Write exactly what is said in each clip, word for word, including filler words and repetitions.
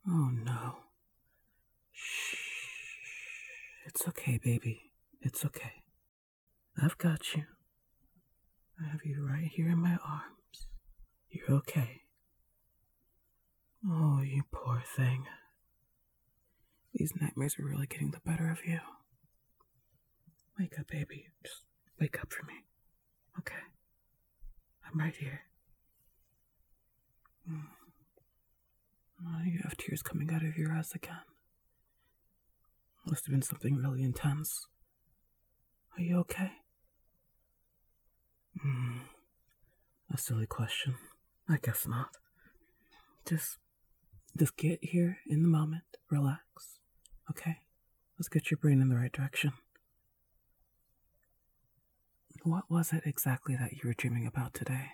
Oh no. Shh. It's okay, baby. It's okay. I've got you. I have you right here in my arms. You're okay. Oh, you poor thing. These nightmares are really getting the better of you. Wake up, baby. Just wake up for me. Okay. I'm right here. Mm. Oh, you have tears coming out of your eyes again. Must have been something really intense. Are you okay? Hmm. A silly question. I guess not. Just, just get here in the moment. Relax. Okay? Let's get your brain in the right direction. What was it exactly that you were dreaming about today?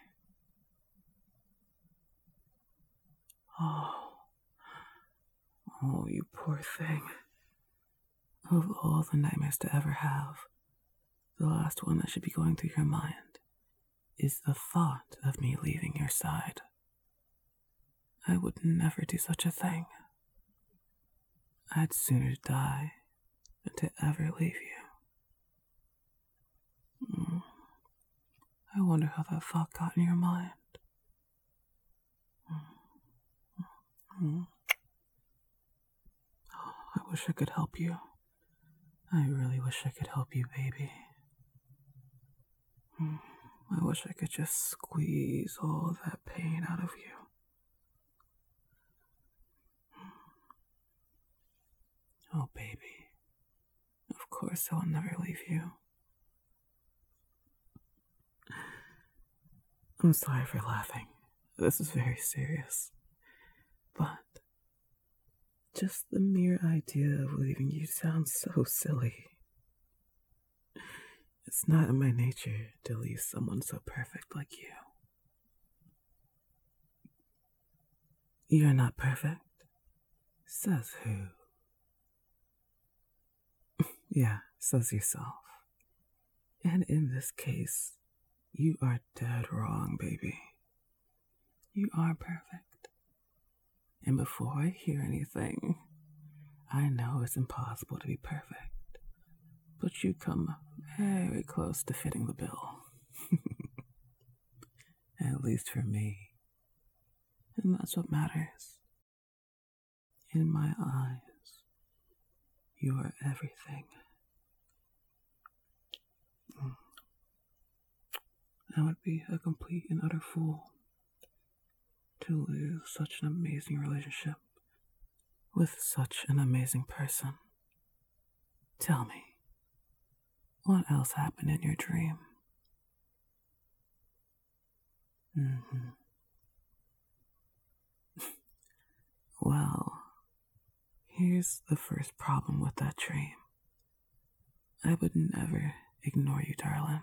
Oh. Oh, you poor thing. Of all the nightmares to ever have, the last one that should be going through your mind is the thought of me leaving your side. I would never do such a thing. I'd sooner die than to ever leave you. Mm. I wonder how that thought got in your mind. Mm. Oh, I wish I could help you. I really wish I could help you, baby. Mm. I wish I could just squeeze all that pain out of you. Oh, baby. Of course I'll never leave you. I'm sorry for laughing. This is very serious. But just the mere idea of leaving you sounds so silly. It's not in my nature to leave someone so perfect like you. You're not perfect? Says who? Yeah, says yourself. And in this case, you are dead wrong, baby. You are perfect. And before I hear anything, I know it's impossible to be perfect. But you come very close to fitting the bill. At least for me. And that's what matters. In my eyes, you are everything. I would be a complete and utter fool to lose such an amazing relationship with such an amazing person. Tell me, what else happened in your dream? Mm-hmm. Well, here's the first problem with that dream. I would never ignore you, darling.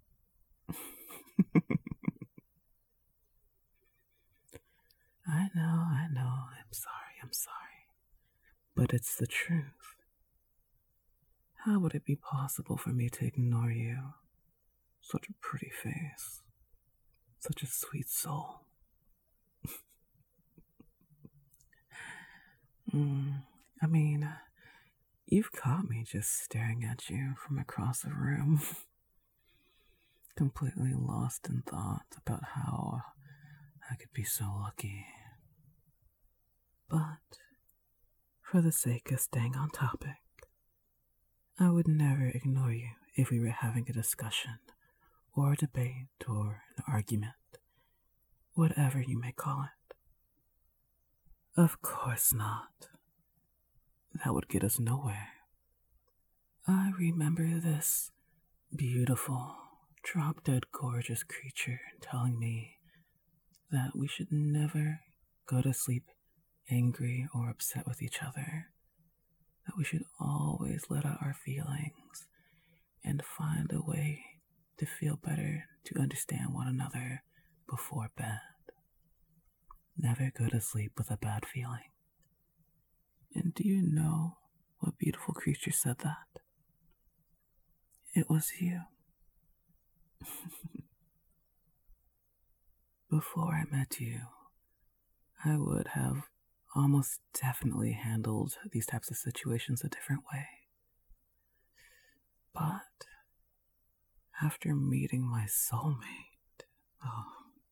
I know, I know, I'm sorry, I'm sorry. But it's the truth. How would it be possible for me to ignore you? Such a pretty face. Such a sweet soul. mm, I mean, you've caught me just staring at you from across the room. Completely lost in thought about how I could be so lucky. But, for the sake of staying on topic, I would never ignore you if we were having a discussion, or a debate, or an argument, whatever you may call it. Of course not. That would get us nowhere. I remember this beautiful, drop-dead gorgeous creature telling me that we should never go to sleep angry or upset with each other, that we should always let out our feelings and find a way to feel better, to understand one another before bed. Never go to sleep with a bad feeling. And do you know what beautiful creature said that? It was you. Before I met you, I would have almost definitely handled these types of situations a different way. But after meeting my soulmate, oh,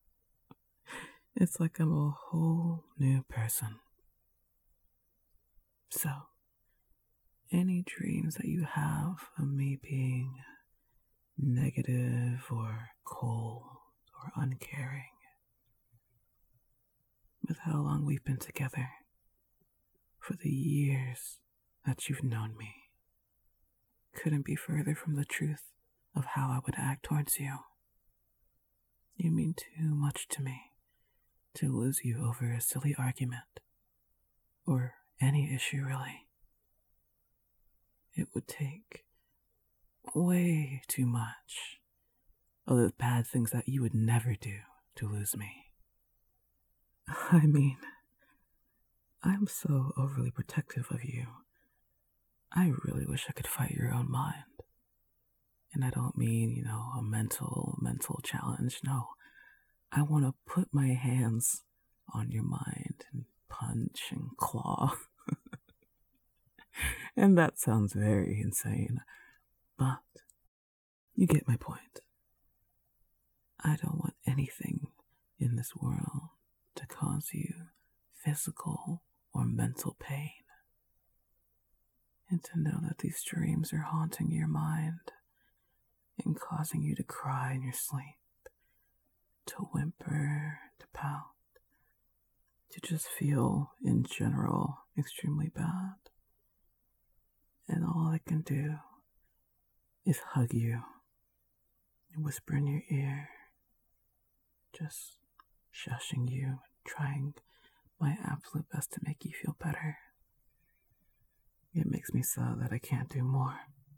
it's like I'm a whole new person. So, any dreams that you have of me being negative or cold or uncaring, with how long we've been together, for the years that you've known me, couldn't be further from the truth of how I would act towards you. You mean too much to me to lose you over a silly argument, or any issue really. It would take way too much of the bad things that you would never do to lose me. I mean, I'm so overly protective of you. I really wish I could fight your own mind. And I don't mean, you know, a mental, mental challenge. No, I want to put my hands on your mind and punch and claw. And that sounds very insane, but you get my point. I don't want anything in this world to cause you physical or mental pain. And to know that these dreams are haunting your mind and causing you to cry in your sleep, to whimper, to pout, to just feel, in general, extremely bad. And all I can do is hug you and whisper in your ear, just shushing you, trying my absolute best to make you feel better. It makes me sad that I can't do more.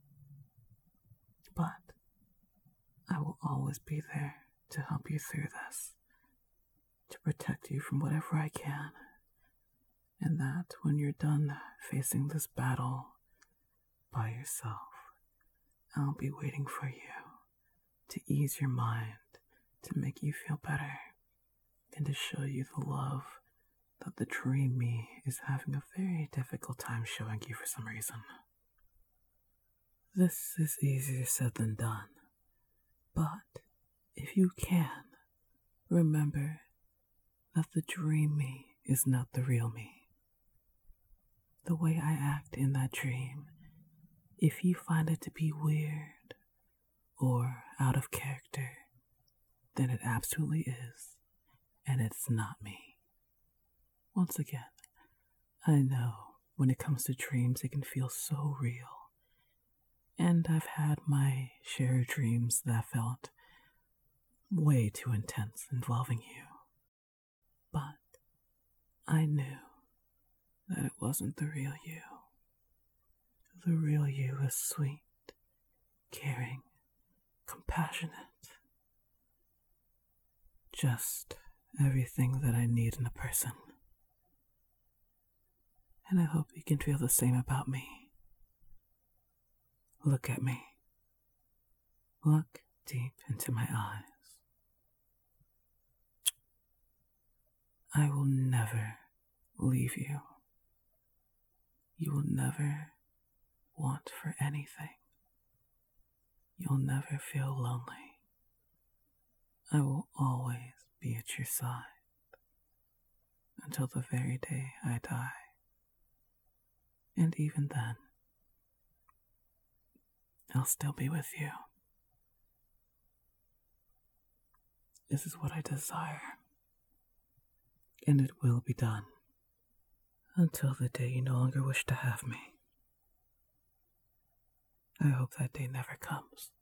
But I will always be there to help you through this, to protect you from whatever I can. And that when you're done facing this battle by yourself, I'll be waiting for you to ease your mind, to make you feel better, and to show you the love that the dream me is having a very difficult time showing you for some reason. This is easier said than done, but if you can, remember that the dream me is not the real me. The way I act in that dream, if you find it to be weird or out of character, then it absolutely is, and it's not me. Once again, I know when it comes to dreams, it can feel so real. And I've had my share of dreams that felt way too intense involving you. But I knew that it wasn't the real you. The real you is sweet, caring, compassionate. Just everything that I need in a person. And I hope you can feel the same about me. Look at me. Look deep into my eyes. I will never leave you. You will never want for anything. You'll never feel lonely. I will always be at your side until the very day I die. And even then, I'll still be with you. This is what I desire, and it will be done until the day you no longer wish to have me. I hope that day never comes.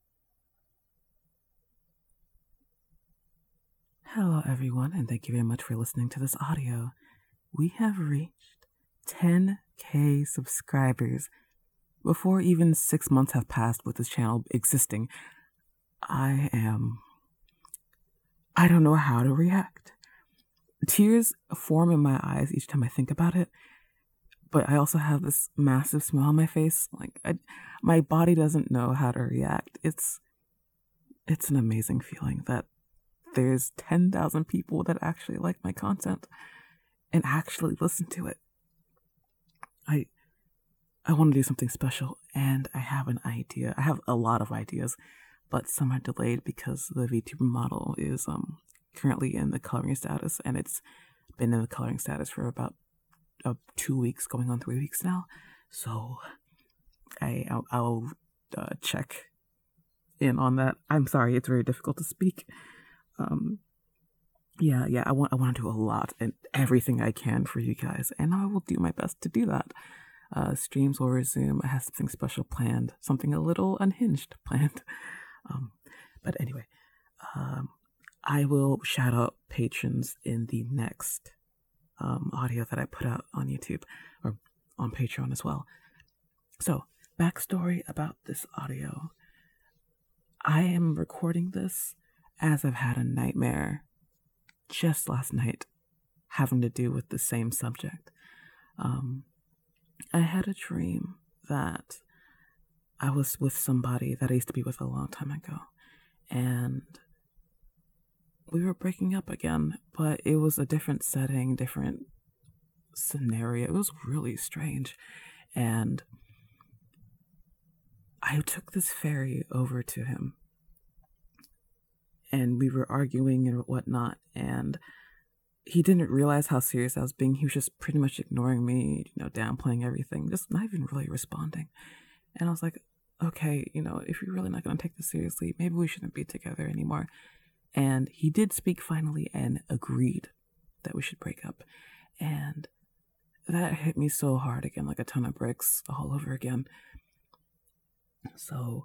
Hello everyone, and thank you very much for listening to this audio. We have reached ten K subscribers before even six months have passed with this channel existing. I am... I don't know how to react. Tears form in my eyes each time I think about it, but I also have this massive smile on my face. Like, I, my body doesn't know how to react. It's, it's an amazing feeling that there's ten thousand people that actually like my content. and actually listen to it. I I want to do something special, and I have an idea. I have a lot of ideas, but some are delayed because the VTuber model is um currently in the coloring status, and it's been in the coloring status for about uh, two weeks, going on three weeks now. So I I'll, I'll uh, check in on that. I'm sorry, it's very difficult to speak. Um, yeah, yeah, I want I want to do a lot and everything I can for you guys, and I will do my best to do that. Uh, streams will resume. I have something special planned, something a little unhinged planned. Um, but anyway, um, I will shout out patrons in the next um, audio that I put out on YouTube or on Patreon as well. So, backstory about this audio. I am recording this as I've had a nightmare just last night having to do with the same subject. Um, I had a dream that I was with somebody that I used to be with a long time ago, and we were breaking up again, but it was a different setting, different scenario. It was really strange, and I took this ferry over to him, and we were arguing and whatnot, and he didn't realize how serious I was being. He was just pretty much ignoring me, you know, downplaying everything, just not even really responding. And I was like, okay, you know, if you're really not going to take this seriously, maybe we shouldn't be together anymore. And he did speak finally and agreed that we should break up. And that hit me so hard again, like a ton of bricks all over again. So,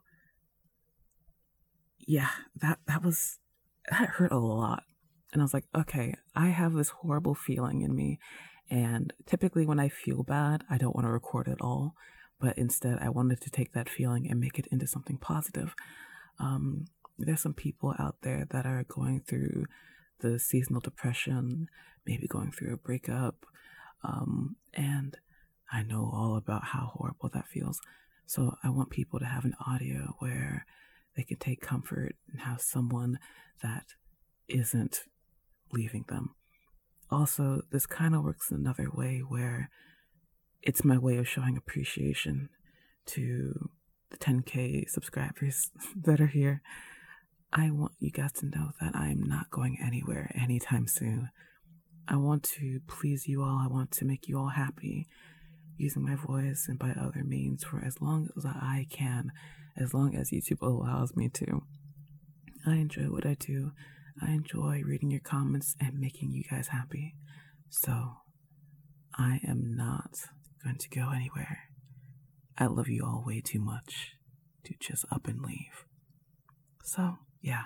yeah, that, that was, that hurt a lot. And I was like, okay, I have this horrible feeling in me. And typically when I feel bad, I don't want to record it all. But instead, I wanted to take that feeling and make it into something positive. Um, there's some people out there that are going through the seasonal depression, maybe going through a breakup. Um, and I know all about how horrible that feels. So I want people to have an audio where they can take comfort and have someone that isn't leaving them. Also, this kind of works another way where it's my way of showing appreciation to the ten K subscribers that are here. I want you guys to know that I am not going anywhere anytime soon. I want to please you all. I want to make you all happy using my voice and by other means for as long as I can, as long as YouTube allows me to. I enjoy what I do. I enjoy reading your comments and making you guys happy. So, I am not going to go anywhere. I love you all way too much to just up and leave. So, yeah,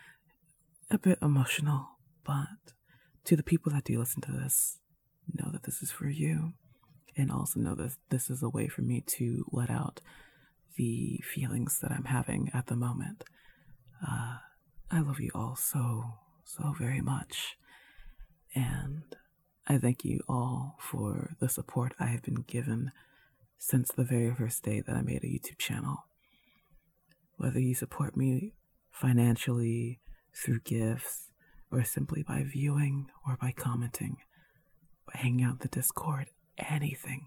a bit emotional, but to the people that do listen to this, know that this is for you, and also know that this is a way for me to let out the feelings that I'm having at the moment. Uh, I love you all so, so very much, and I thank you all for the support I have been given since the very first day that I made a YouTube channel. Whether you support me financially, through gifts, or simply by viewing or by commenting, by hanging out in the Discord, anything.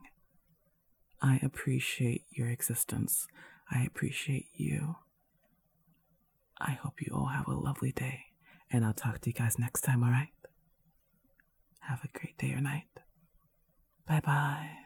I appreciate your existence. I appreciate you. I hope you all have a lovely day, and I'll talk to you guys next time, alright? Have a great day or night. Bye-bye.